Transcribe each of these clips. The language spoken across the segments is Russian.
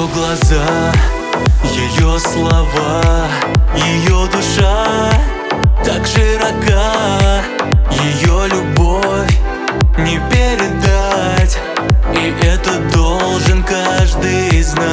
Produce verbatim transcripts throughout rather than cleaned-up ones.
Ее глаза, ее слова, ее душа так широка, ее любовь не передать, и это должен каждый знать.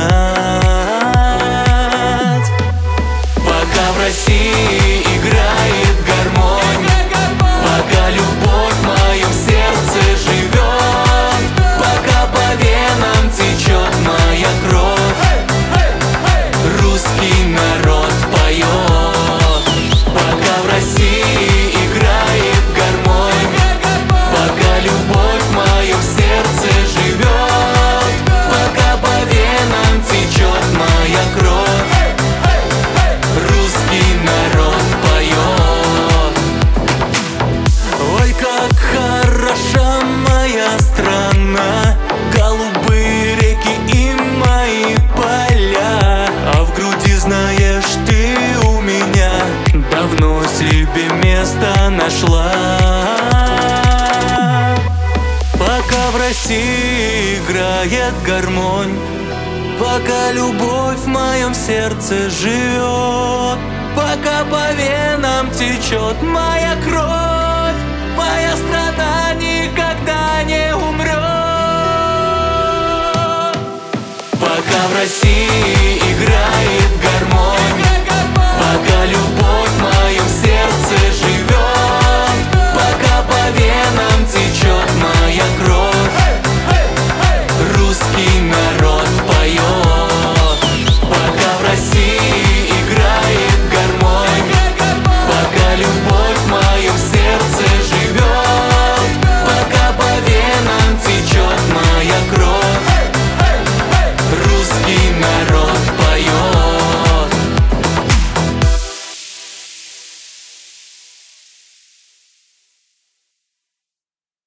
Пока в России играет гармонь, пока любовь в моем сердце живет, пока по венам течет моя кровь, русский народ поет. Пока в России играет гармонь, пока любовь в моем сердце живет, пока по венам течет моя кровь, русский народ поет. Ой, как хороша моя страна, голубые реки и мои поля. А в груди, знаешь, ты у меня давно себе место нашла. Пока в России играет гармонь, пока любовь в моем сердце живет, пока по венам течет моя кровь, моя страна никогда не умрет.